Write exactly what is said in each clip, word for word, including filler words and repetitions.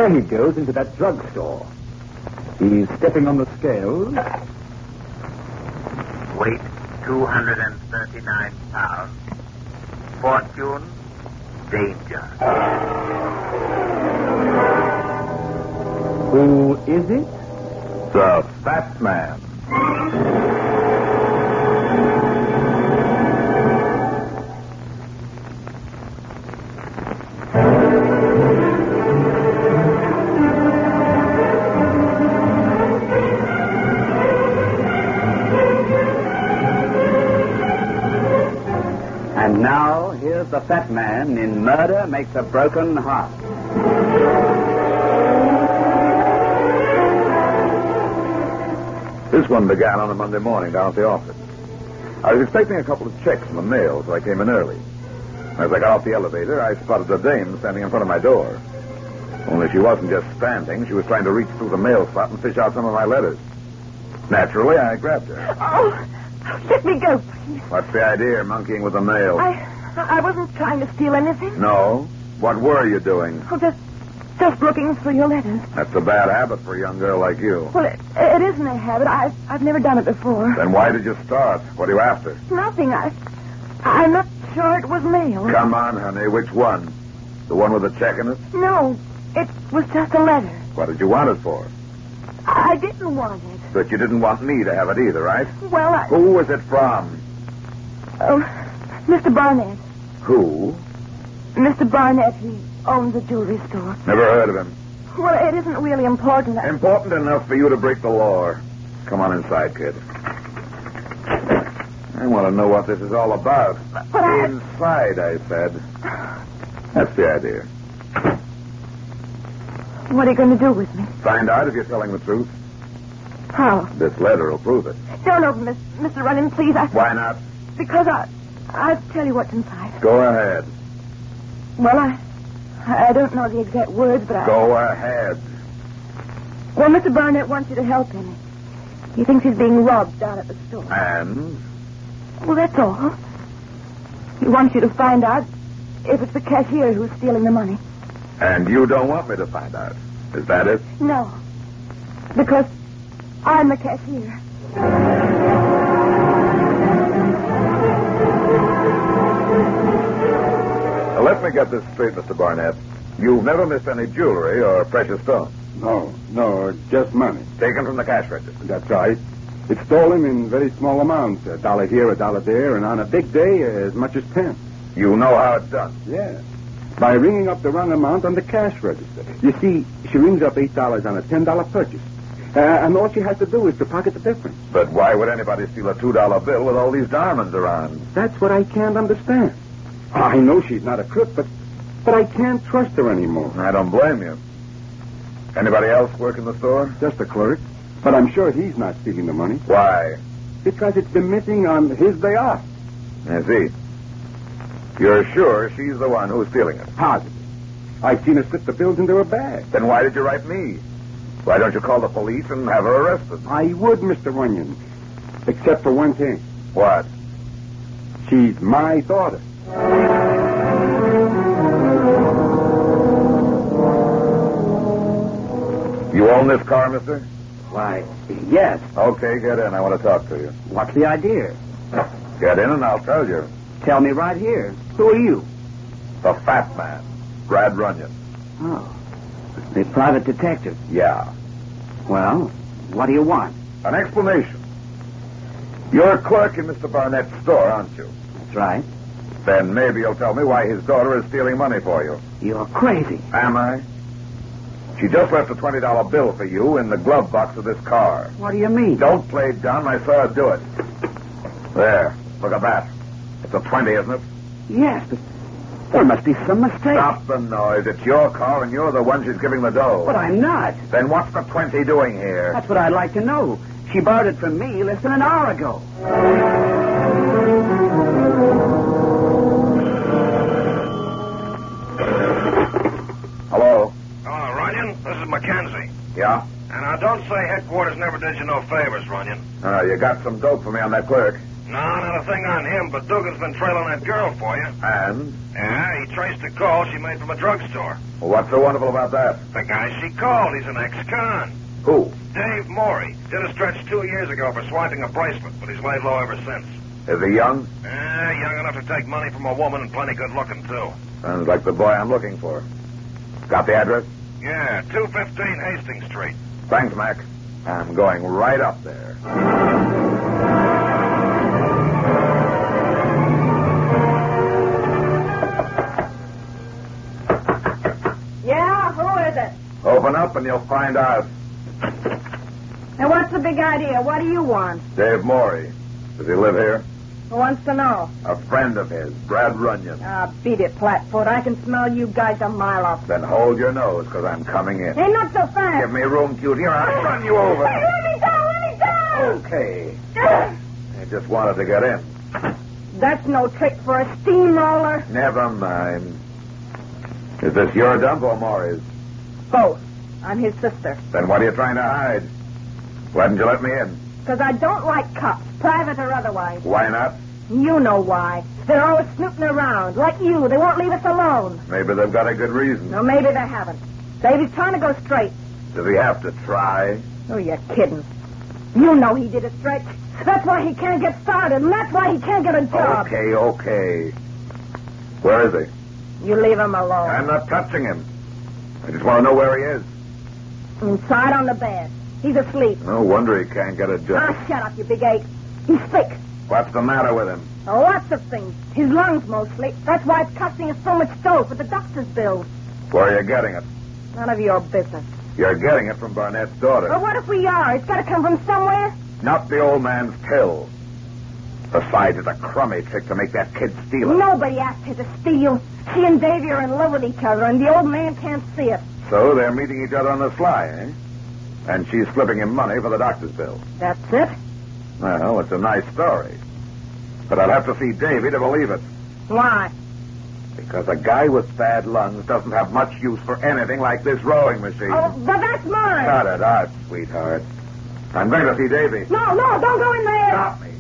There he goes into that drugstore. He's stepping on the scales. Weight, two hundred thirty-nine pounds. Fortune, danger. Who is it? The Fat Man. And now, here's the Fat Man in Murder Makes a Broken Heart. This one began on a Monday morning down at the office. I was expecting a couple of checks in the mail, so I came in early. As I got off the elevator, I spotted a dame standing in front of my door. Only she wasn't just standing. She was trying to reach through the mail slot and fish out some of my letters. Naturally, I grabbed her. Oh, let me go, please. What's the idea, monkeying with the mail? I I wasn't trying to steal anything. No? What were you doing? Oh, just, just looking through your letters. That's a bad habit for a young girl like you. Well, it, it isn't a habit. I've, I've never done it before. Then why did you start? What are you after? Nothing. I, I'm not sure it was mail. Come on, honey. Which one? The one with the check in it? No, it was just a letter. What did you want it for? I didn't want it. But you didn't want me to have it either, right? Well, I... Who was it from? Oh, Mister Barnett. Who? Mister Barnett, he owns a jewelry store. Never heard of him. Well, it isn't really important. I... Important enough for you to break the law. Come on inside, kid. I want to know what this is all about. But I... Inside, I said. That's the idea. What are you going to do with me? Find out if you're telling the truth. How? This letter will prove it. Don't open this, Mister Runyon, please. I... Why not? Because I... I'll tell you what's inside. Go ahead. Well, I... I don't know the exact words, but I... Go ahead. Well, Mister Barnett wants you to help him. He thinks he's being robbed down at the store. And? Well, that's all. He wants you to find out if it's the cashier who's stealing the money. And you don't want me to find out. Is that it? No. Because I'm the cashier. Now, let me get this straight, Mister Barnett. You've never missed any jewelry or precious stones. No, no, just money. Taken from the cash register. That's right. It's stolen in very small amounts. A dollar here, a dollar there, and on a big day, as much as ten. You know how it's done. Yeah. By ringing up the wrong amount on the cash register. You see, she rings up eight dollars on a ten dollar purchase. Uh, and all she has to do is to pocket the difference. But why would anybody steal a two dollar bill with all these diamonds around? That's what I can't understand. I know she's not a crook, but but I can't trust her anymore. I don't blame you. Anybody else work in the store? Just a clerk. But I'm sure he's not stealing the money. Why? Because it's been missing on his day off. I see. You're sure she's the one who's stealing it? Positive. I've seen her slip the bills into her bag. Then why did you write me? Why don't you call the police and have her arrested? I would, Mister Runyon. Except for one thing. What? She's my daughter. You own this car, mister? Why, yes. Okay, get in. I want to talk to you. What's the idea? Get in and I'll tell you. Tell me right here. Who are you? The Fat Man, Brad Runyon. Oh, the private detective. Yeah. Well, what do you want? An explanation. You're a clerk in Mister Barnett's store, aren't you? That's right. Then maybe you'll tell me why his daughter is stealing money for you. You're crazy. Am I? She just left a twenty dollar bill for you in the glove box of this car. What do you mean? Don't play dumb. I saw her do it. There. Look at that. It's a twenty, isn't it? Yes, but there must be some mistake. Stop the noise. It's your car, and you're the one she's giving the dough. But I'm not. Then what's the twenty doing here? That's what I'd like to know. She borrowed it from me less than an hour ago. Hello? Oh, Runyon, this is Mackenzie. Yeah? And now, don't say headquarters never did you no favors, Runyon. Uh, you got some dope for me on that clerk. No, not a thing on him, but Dugan's been trailing that girl for you. And? Yeah, he traced a call she made from a drugstore. Well, what's so wonderful about that? The guy she called, he's an ex-con. Who? Dave Morey. Did a stretch two years ago for swiping a bracelet, but he's laid low ever since. Is he young? Eh, young enough to take money from a woman and plenty good looking, too. Sounds like the boy I'm looking for. Got the address? Yeah, two fifteen Hastings Street. Thanks, Mac. I'm going right up there. Yeah, who is it? Open up and you'll find out. Now, what's the big idea? What do you want? Dave Morey. Does he live here? Who wants to know? A friend of his, Brad Runyon. Ah, beat it, Flatfoot. I can smell you guys a mile off. Then hold your nose, because I'm coming in. Hey, not so fast. Give me room, cutie, or I'll run you over. Hey, let me down, let me down. Okay. I just wanted to get in. That's no trick for a steamroller. Never mind. Is this your dump or Morey's? Both. I'm his sister. Then what are you trying to hide? Why didn't you let me in? Because I don't like cops, private or otherwise. Why not? You know why. They're always snooping around. Like you, they won't leave us alone. Maybe they've got a good reason. No, maybe they haven't. Davy's trying to go straight. Does he have to try? Oh, you're kidding. You know he did a stretch. That's why he can't get started, and that's why he can't get a job. Okay, okay. Where is he? You leave him alone. I'm not touching him. I just want to know where he is. Inside on the bed. He's asleep. No wonder he can't get a job. Ah, shut up, you big ape. He's sick. What's the matter with him? Oh, lots of things. His lungs, mostly. That's why it's costing us so much dough for the doctor's bills. Where are you getting it? None of your business. You're getting it from Barnett's daughter. Well, what if we are? It's got to come from somewhere. Not the old man's pill. Besides, it's a crummy trick to make that kid steal it. Nobody asked her to steal. She and Davy are in love with each other, and the old man can't see it. So they're meeting each other on the sly, eh? And she's slipping him money for the doctor's bill. That's it. Well, it's a nice story. But I'll have to see Davy to believe it. Why? Because a guy with bad lungs doesn't have much use for anything like this rowing machine. Oh, but that's mine. Cut it out, sweetheart. I'm going to see Davy. No, no, don't go in there. Stop me.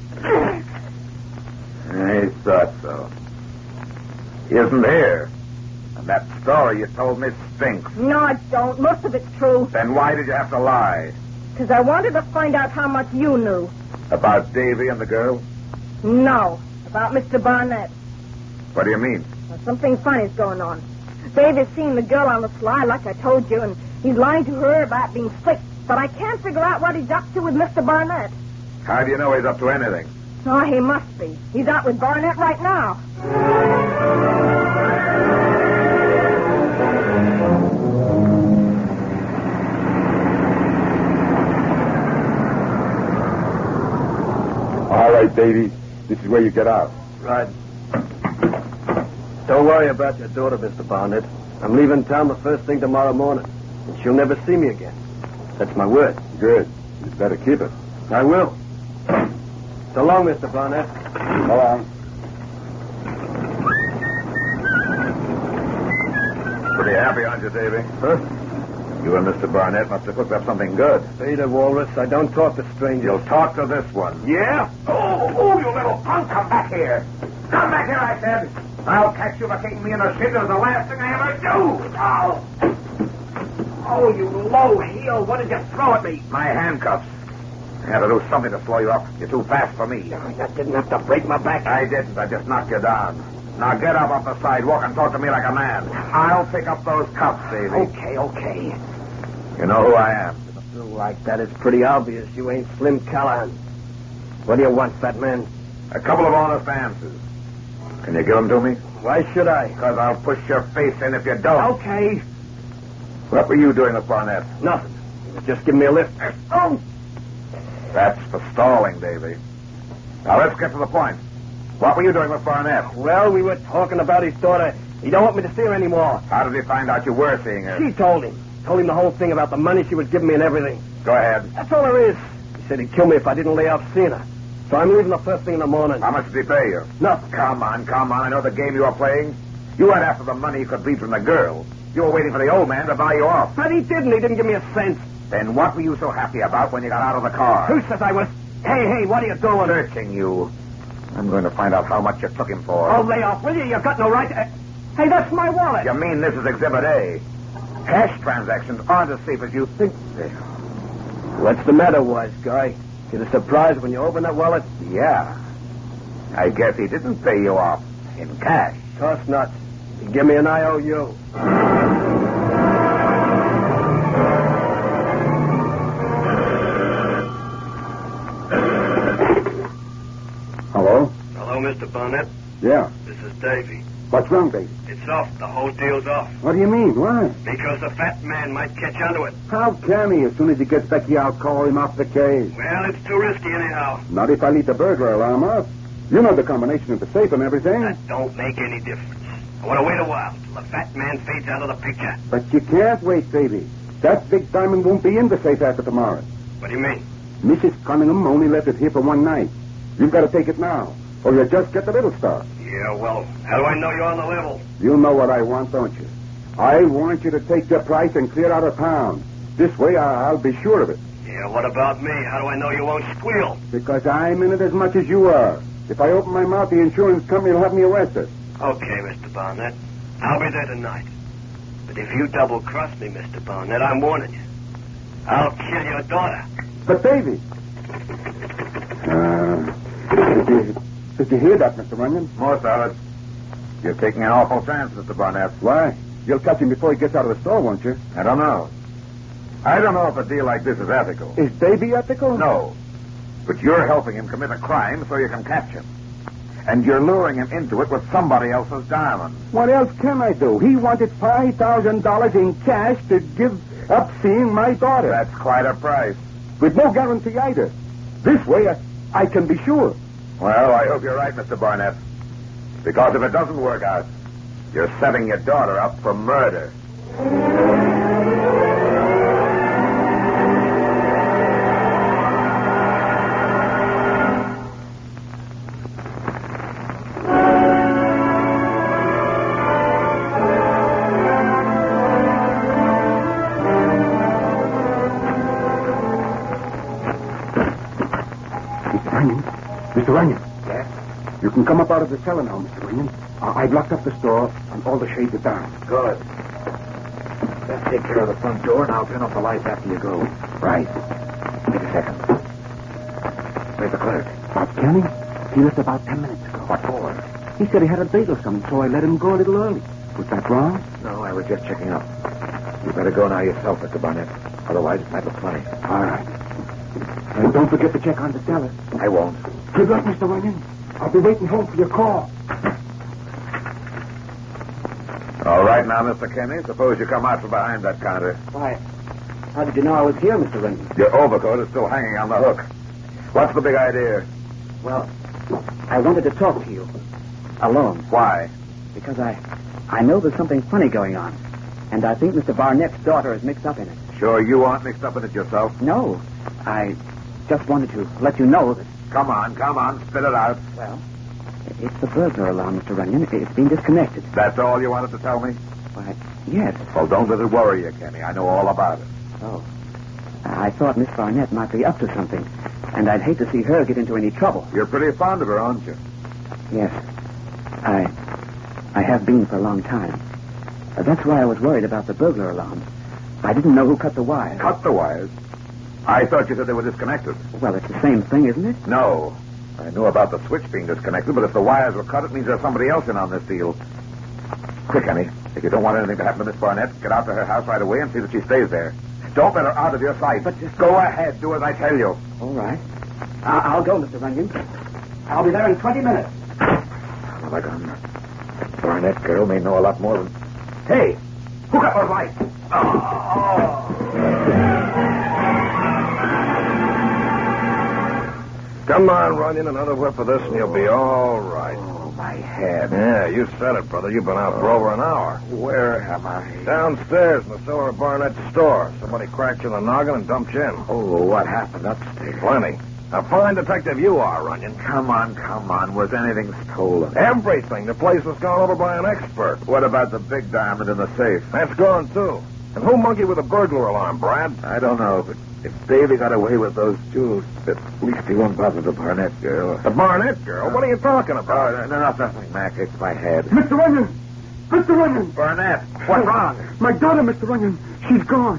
I thought so. He isn't here. And that story you told me stinks. No, I don't. Most of it's true. Then why did you have to lie? Because I wanted to find out how much you knew. About Davy and the girl? No, about Mister Barnett. What do you mean? Well, something funny's going on. Davy's seen the girl on the sly, like I told you, and he's lying to her about being sick. But I can't figure out what he's up to with Mister Barnett. How do you know he's up to anything? Oh, he must be. He's out with Barnett right now. All right, Davy. This is where you get out. Right. Don't worry about your daughter, Mister Barnett. I'm leaving town the first thing tomorrow morning, and she'll never see me again. That's my word. Good. You better keep it. I will. So long, Mister Barnett. So long. Pretty happy, aren't you, Davy? Huh? You and Mister Barnett must have hooked up something good. Peter Walrus, I don't talk to strangers. You'll talk to this one. Yeah? Oh, oh, you little punk, come back here. Come back here, I said. I'll catch you for kicking me in the shin. It's the last thing I ever do. Oh. Oh, you low heel. What did you throw at me? My handcuffs. I had to do something to slow you up. You're too fast for me. You didn't have to break my back. I didn't. I just knocked you down. Now get up off the sidewalk and talk to me like a man. I'll pick up those cuffs, Davy. Okay, okay. You know who I am. Feel like that, it's pretty obvious you ain't Slim Callahan. What do you want, fat man? A couple of honest answers. Can you give them to me? Why should I? Because I'll push your face in if you don't. Okay. What were you doing with Barnett? Nothing. You was just giving me a lift. Oh! That's for stalling, Davy. Now let's get to the point. What were you doing with Barnett? Well, we were talking about his daughter. He don't want me to see her anymore. How did he find out you were seeing her? She told him. Told him the whole thing about the money she was giving me and everything. Go ahead. That's all there is. He said he'd kill me if I didn't lay off seeing her. So I'm leaving the first thing in the morning. How much did he pay you? Nothing. Come on, come on. I know the game you were playing. You went after the money you could bleed from the girl. You were waiting for the old man to buy you off. But he didn't. He didn't give me a cent. Then what were you so happy about when you got out of the car? Who says I was... Hey, hey, what are you doing? Searching you. I'm going to find out how much you took him for. Oh, lay off, will you? You've got no right to... Hey, that's my wallet. You mean this is Exhibit A? Cash transactions aren't as safe as you think they are. What's the matter, wise guy? Get a surprise when you open that wallet? Yeah. I guess he didn't pay you off in cash. Course not. You give me an I O U. Hello? Hello, Mister Barnett. Yeah. This is Davy. What's wrong, Davy? It's off. The whole deal's off. What do you mean? Why? Because the fat man might catch onto it. How can he? As soon as he gets Becky, I'll call him off the case. Well, it's too risky anyhow. Not if I leave the burglar alarm off. You know the combination of the safe and everything. That don't make any difference. I want to wait a while till the fat man fades out of the picture. But you can't wait, Davy. That big diamond won't be in the safe after tomorrow. What do you mean? Missus Cunningham only left it here for one night. You've got to take it now, or you'll just get the little stuff. Yeah, well, how do I know you're on the level? You know what I want, don't you? I want you to take your price and clear out of town. This way, I- I'll be sure of it. Yeah, what about me? How do I know you won't squeal? Because I'm in it as much as you are. If I open my mouth, the insurance company will have me arrested. Okay, Mister Barnett. I'll be there tonight. But if you double-cross me, Mister Barnett, I'm warning you. I'll kill your daughter. But, Davy... Uh, did, you, did you hear that, Mister Runyon? Most of it. You're taking an awful chance, Mister Barnett. Why? You'll catch him before he gets out of the store, won't you? I don't know. I don't know if a deal like this is ethical. Is Davy ethical? No. But you're helping him commit a crime so you can catch him. And you're luring him into it with somebody else's diamond. What else can I do? He wanted five thousand dollars in cash to give up seeing my daughter. That's quite a price. With no guarantee either. This way, I, I can be sure. Well, I hope you're right, Mister Barnett. Because if it doesn't work out, you're setting your daughter up for murder. Mister Runyon. Yes? You can come up out of the cellar now, Mister Runyon. Uh, I've locked up the store, and all the shades are down. Good. Let's take care of the front door, and I'll turn off the lights after you go. Right. Wait a second. Where's the clerk? Bob Kenny? He left about ten minutes ago. What for? He said he had a date or something, so I let him go a little early. Was that wrong? No, I was just checking up. You better go now yourself, Mister Barnett. Otherwise, it might look funny. All right. And don't forget to check on the cellar. I won't. Good luck, Mister Runyon. I'll be waiting home for your call. All right now, Mister Kenny. Suppose you come out from behind that counter. Why, how did you know I was here, Mister Runyon? Your overcoat is still hanging on the hook. What's the big idea? Well, I wanted to talk to you. Alone. Why? Because I... I know there's something funny going on. And I think Mister Barnett's daughter is mixed up in it. Sure you aren't mixed up in it yourself? No. I just wanted to let you know that... Come on, come on, spit it out. Well, it's the burglar alarm, Mister Runyon. It's been disconnected. That's all you wanted to tell me? Why, yes. Well, don't let it worry you, Kenny. I know all about it. Oh. I thought Miss Barnett might be up to something, and I'd hate to see her get into any trouble. You're pretty fond of her, aren't you? Yes. I... I have been for a long time. Uh, that's why I was worried about the burglar alarm. I didn't know who cut the wires. Cut the wires? I thought you said they were disconnected. Well, it's the same thing, isn't it? No. I knew about the switch being disconnected, but if the wires were cut, it means there's somebody else in on this deal. Quick, Kenny. If you don't want anything to happen to Miss Barnett, get out to her house right away and see that she stays there. Don't let her out of your sight. But just go ahead. Do as I tell you. All right. I- I'll go, Mister Runyon. I'll be there in twenty minutes. Son of a gun. Barnett girl may know a lot more than... Hey! Hook up those lights! Oh! Come on, Runyon. Another whip of this and you'll be all right. Oh, my head. Yeah, you said it, brother. You've been out for over an hour. Where am I? Downstairs in the cellar of Barnett's store. Somebody cracked you in the noggin and dumped you in. Oh, what happened upstairs? Plenty. A fine detective you are, Runyon. Come on, come on. Was anything stolen? Everything. The place was gone over by an expert. What about the big diamond in the safe? That's gone, too. And who monkeyed with a burglar alarm, Brad? I don't know, but If Davy got away with those jewels, at least he won't bother the Barnett girl. The Barnett girl? What are you talking about? Oh, no, no, nothing, Mac. It's my head. Mister Runyon! Mister Runyon! Barnett, what's wrong? My daughter, Mister Runyon. She's gone.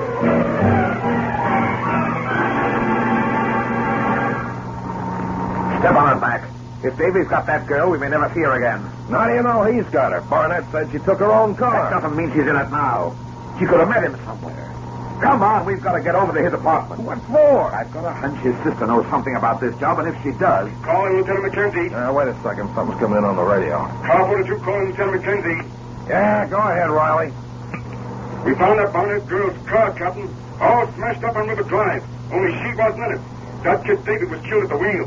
Step on it, Mac. If Davy's got that girl, we may never see her again. How do you know he's got her? Barnett said she took her own car. That doesn't mean she's in it now. She could have met him somewhere. Come on, we've got to get over to his apartment. What for? I've got a hunch his sister knows something about this job, and if she does... Calling Lieutenant McKenzie. Uh, wait a second. Something's coming in on the radio. Car forty-two calling Lieutenant McKenzie. Yeah, go ahead, Riley. We found that Barnett girl's car, Captain. All smashed up on River Drive. Only she wasn't in it. That kid David was killed at the wheel.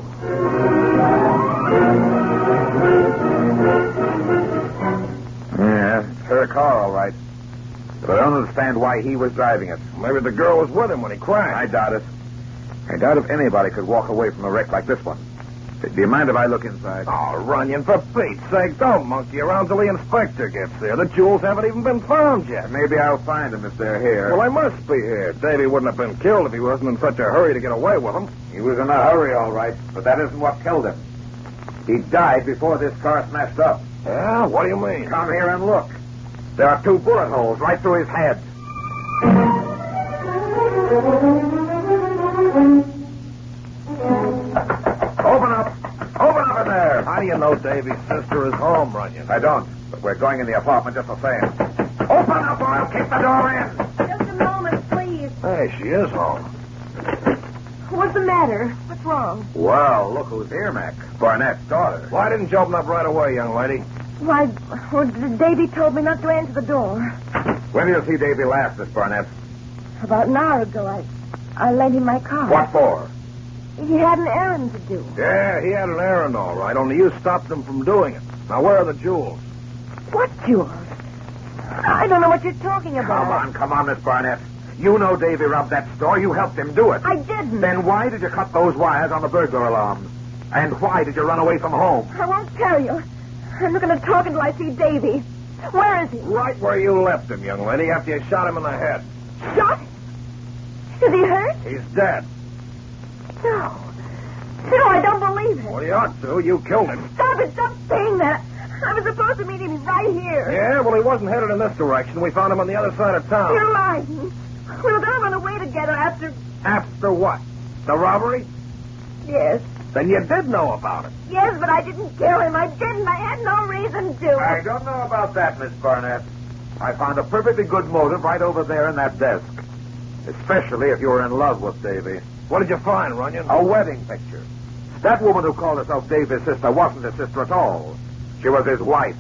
Yeah, it's her car, all right. But I don't understand why he was driving it. Maybe the girl was with him when he crashed. I doubt it. I doubt if anybody could walk away from a wreck like this one. Do you mind if I look inside? Oh, Runyon, for Pete's sake, don't monkey around till the inspector gets there. The jewels haven't even been found yet. Maybe I'll find them if they're here. Well, I must be here. Davy wouldn't have been killed if he wasn't in such a hurry to get away with them. He was in a hurry, all right, but that isn't what killed him. He died before this car smashed up. Yeah? What do you mean? Come here and look. There are two bullet holes right through his head. Open up. Open up in there. How do you know Davy's sister is home, Runyon? I don't, but we're going in the apartment just the same. Open up or I'll kick the door in. Just a moment, please. Hey, she is home. What's the matter? What's wrong? Well, look who's here, Mac. Barnett's daughter. Why didn't you open up right away, young lady? Why, well, Davy told me not to answer the door. When did you see Davy last, Miss Barnett? About an hour ago, I, I lent him my car. What for? He had an errand to do. Yeah, he had an errand, all right, only you stopped him from doing it. Now, where are the jewels? What jewels? I don't know what you're talking about. Come on, come on, Miss Barnett. You know Davy robbed that store. You helped him do it. I didn't. Then why did you cut those wires on the burglar alarm? And why did you run away from home? I won't tell you. I'm not going to talk until I see Davy. Where is he? Right where you left him, young lady, after you shot him in the head. Shot? Is he hurt? He's dead. No. No, I don't believe it. Well, you ought to. You killed him. Stop it. Stop saying that. I was supposed to meet him right here. Yeah, well, he wasn't headed in this direction. We found him on the other side of town. You're lying. We were going to run away together after... After what? The robbery? Yes. Then you did know about it. Yes, but I didn't kill him. I didn't. I had no reason to. I don't know about that, Miss Barnett. I found a perfectly good motive right over there in that desk. Especially if you were in love with Davy. What did you find, Runyon? A wedding picture. That woman who called herself Davy's sister wasn't his sister at all. She was his wife.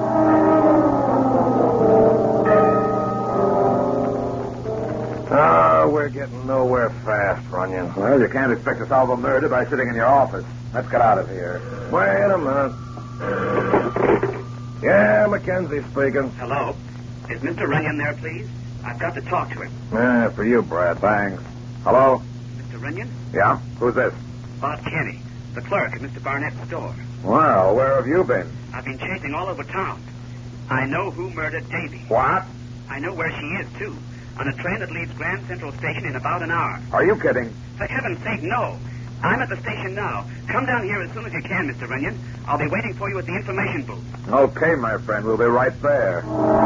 Oh, we're getting nowhere fast, Runyon. Well, you can't expect to solve a murder by sitting in your office. Let's get out of here. Wait a minute. Yeah, Mackenzie speaking. Hello. Is Mister Runyon there, please? I've got to talk to him. Yeah, for you, Brad. Thanks. Hello? Mister Runyon? Yeah? Who's this? Bob Kenny, the clerk at Mister Barnett's store. Well, where have you been? I've been chasing all over town. I know who murdered Davy. What? I know where she is, too. On a train that leaves Grand Central Station in about an hour. Are you kidding? For heaven's sake, no. I'm at the station now. Come down here as soon as you can, Mister Runyon. I'll be waiting for you at the information booth. Okay, my friend. We'll be right there.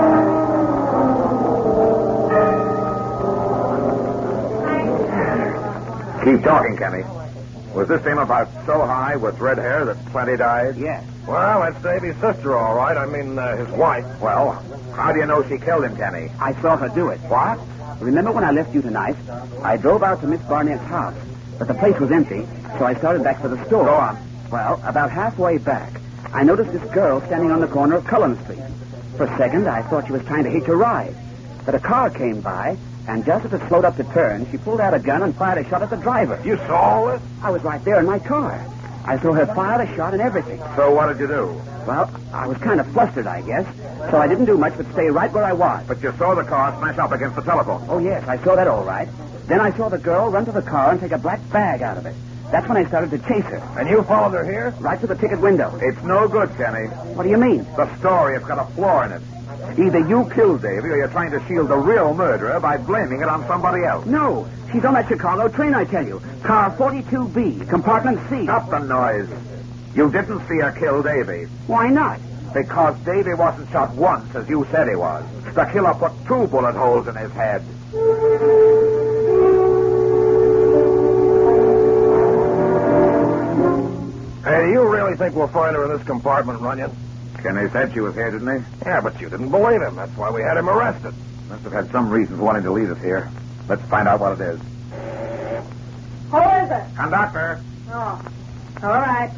Keep talking, Kenny. Was this dame about so high with red hair that plenty died? Yes. Well, that's Davy's sister, all right. I mean, uh, his wife. Well, how do you know she killed him, Kenny? I saw her do it. What? Remember when I left you tonight? I drove out to Miss Barnett's house, but the place was empty, so I started back for the store. Go on. Well, about halfway back, I noticed this girl standing on the corner of Cullen Street. For a second, I thought she was trying to hitch a ride. But a car came by, and just as it slowed up to turn, she pulled out a gun and fired a shot at the driver. You saw all this? I was right there in my car. I saw her fire a shot and everything. So what did you do? Well, I was kind of flustered, I guess, so I didn't do much but stay right where I was. But you saw the car smash up against the telephone. Oh, yes, I saw that all right. Then I saw the girl run to the car and take a black bag out of it. That's when I started to chase her. And you followed her here? Right to the ticket window. It's no good, Kenny. What do you mean? The story has got a flaw in it. Either you killed Davy or you're trying to shield the real murderer by blaming it on somebody else. No, she's on that Chicago train, I tell you. Car forty-two B, compartment C. Stop the noise. You didn't see her kill Davy. Why not? Because Davy wasn't shot once, as you said he was. The killer put two bullet holes in his head. Hey, do you really think we'll find her in this compartment, Runyon? Kenny said she was here, didn't he? Yeah, but you didn't believe him. That's why we had him arrested. Must have had some reason for wanting to leave us here. Let's find out what it is. Who is it? Conductor. Oh, all right.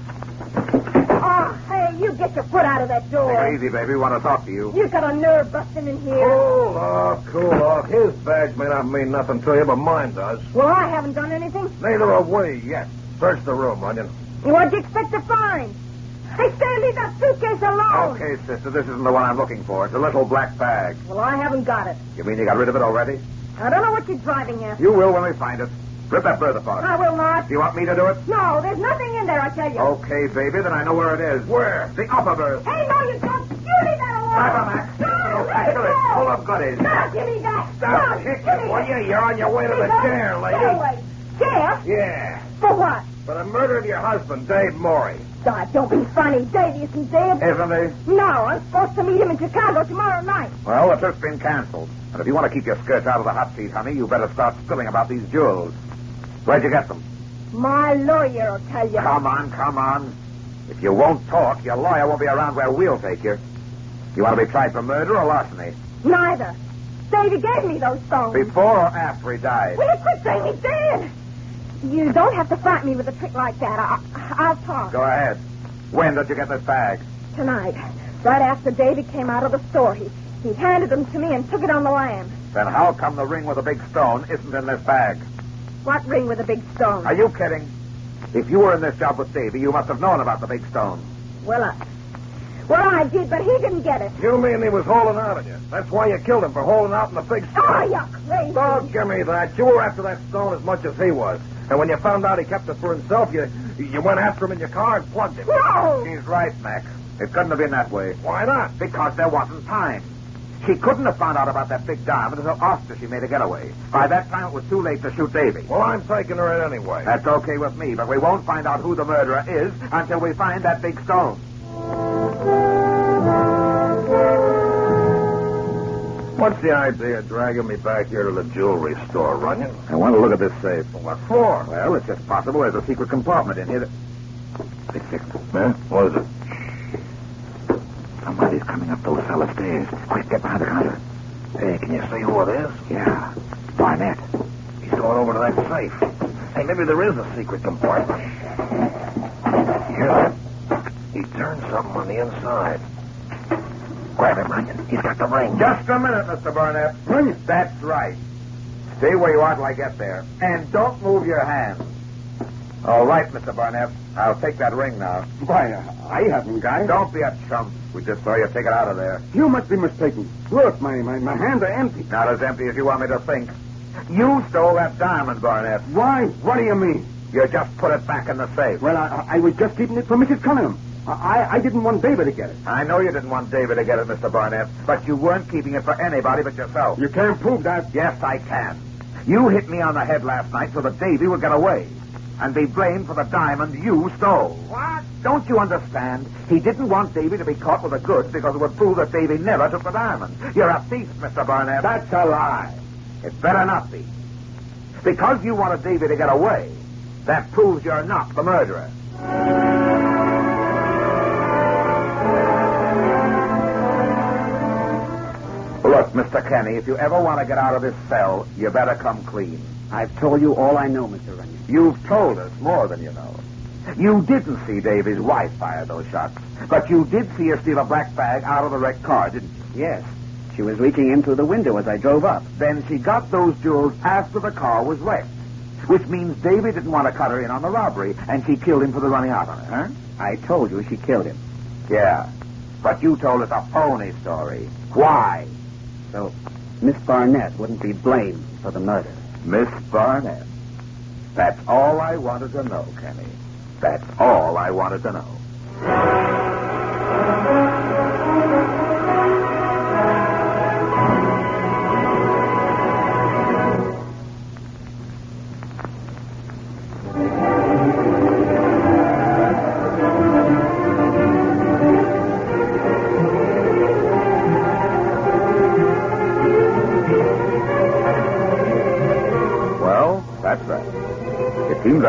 Oh, hey, you get your foot out of that door. Take it easy, baby. We want to talk to you. You got a nerve busting in here. Cool off, cool off. His bags may not mean nothing to you, but mine does. Well, I haven't done anything. Neither have we yet. Search the room, Runyon. What'd you expect to find? Hey, Sam, leave that suitcase alone. Okay, sister, this isn't the one I'm looking for. It's a little black bag. Well, I haven't got it. You mean you got rid of it already? I don't know what you're driving at. You will when we find it. Rip that bird apart. I will not. Do you want me to do it? No, there's nothing in there, I tell you. Okay, baby, then I know where it is. Where? The upper berth. Hey, no, you don't. You leave that alone. Drive on, Max. No, It'll let pack it it. It's go. full of goodies. No, give me that. Stop no, kicking, give me will that. you? You're on your way to the Please, chair, don't. lady. Go away. Chair? Yeah. For what? For the murder of your husband, Dave Morey. God, don't be funny. Davy isn't dead. Isn't he? No, I'm supposed to meet him in Chicago tomorrow night. Well, the trip's been canceled. And if you want to keep your skirts out of the hot seat, honey, you better start spilling about these jewels. Where'd you get them? My lawyer will tell you. Come on, come on. If you won't talk, your lawyer won't be around where we'll take you. You want to be tried for murder or larceny? Neither. Davy gave me those stones. Before or after he died? Will you quit saying he's dead? You don't have to frighten me with a trick like that. I, I'll talk. Go ahead. When did you get this bag? Tonight. Right after Davy came out of the store. He, he handed them to me and took it on the lam. Then how come the ring with a big stone isn't in this bag? What ring with a big stone? Are you kidding? If you were in this job with Davy, you must have known about the big stone. Well, I... Well, I did, but he didn't get it. You mean he was holding out on you? That's why you killed him, for holding out in the big stone. Oh, you're crazy. Don't give me that. You were after that stone as much as he was. And when you found out he kept it for himself, you you went after him in your car and plugged him. No! She's right, Mac. It couldn't have been that way. Why not? Because there wasn't time. She couldn't have found out about that big diamond until after she made a getaway. By that time, it was too late to shoot Davy. Well, I'm taking her in anyway. That's okay with me, but we won't find out who the murderer is until we find that big stone. What's the idea of dragging me back here to the jewelry store, Runyon? I want to look at this safe. What for? Well, it's just possible there's a secret compartment in here that... It's fixed. Huh? What is it? Somebody's coming up those cellar stairs. Quick, get behind the counter. Hey, can you see who it is? Yeah, Barnett. He's going over to that safe. Hey, maybe there is a secret compartment. You hear that? He turned something on the inside. Grab him, Runyon. He's got the ring. Just a minute, Mister Barnett. Runyon. That's right. Stay where you are till I get there. And don't move your hand. All right, Mister Barnett. I'll take that ring now. Why, uh, I haven't, guy. Don't be a chump. We just saw you take it out of there. You must be mistaken. Look, my, my, my hands are empty. Not as empty as you want me to think. You stole that diamond, Barnett. Why? What do you mean? You just put it back in the safe. Well, I, I was just keeping it for Missus Cunningham. I, I didn't want David to get it. I know you didn't want David to get it, Mister Barnett, but you weren't keeping it for anybody but yourself. You can't prove that. Yes, I can. You hit me on the head last night so that Davy would get away and be blamed for the diamond you stole. What? Don't you understand? He didn't want Davy to be caught with the goods because it would prove that Davy never took the diamond. You're a thief, Mister Barnett. That's a lie. It better not be. Because you wanted Davy to get away, that proves you're not the murderer. Look, Mister Kenny, if you ever want to get out of this cell, you better come clean. I've told you all I know, Mister Runyon. You've told us more than you know. You didn't see Davy's wife fire those shots, but you did see her steal a black bag out of the wrecked car, didn't you? Yes. She was reaching in through the window as I drove up. Then she got those jewels after the car was wrecked, which means Davy didn't want to cut her in on the robbery, and she killed him for the running out on her, huh? I told you she killed him. Yeah, but you told us a phony story. Why? So Miss Barnett wouldn't be blamed for the murder. Miss Barnett. That's all I wanted to know, Kenny. That's all I wanted to know.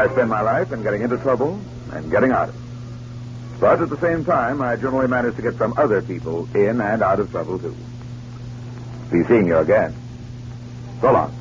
I spend my life in getting into trouble and getting out of it. But at the same time, I generally manage to get some other people in and out of trouble, too. Be seeing you again. So long.